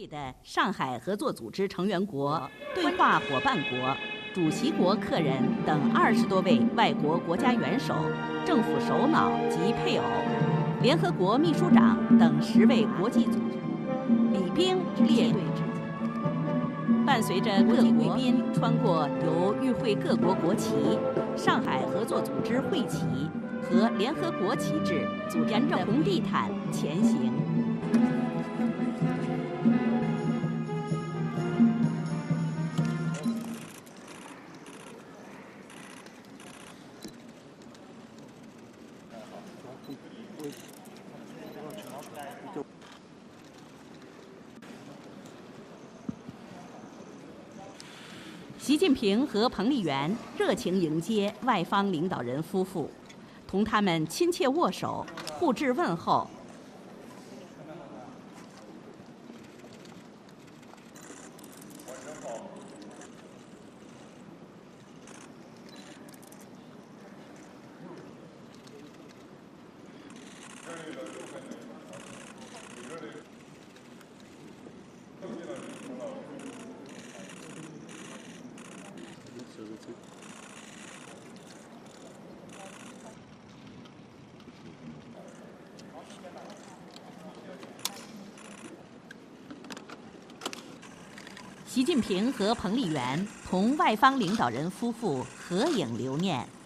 会的上海合作组织成员国、对话伙伴国、主席国客人等20多位外国国家元首、政府首脑及配偶，联合国秘书长等10位国际组织礼宾列队致敬。伴随着各国贵宾穿过由与会各国国旗、上海合作组织会旗和联合国旗帜沿着红地毯前行。习近平和彭丽媛热情迎接外方领导人夫妇，同他们亲切握手，互致问候。习近平和彭丽媛同外方领导人夫妇合影留念。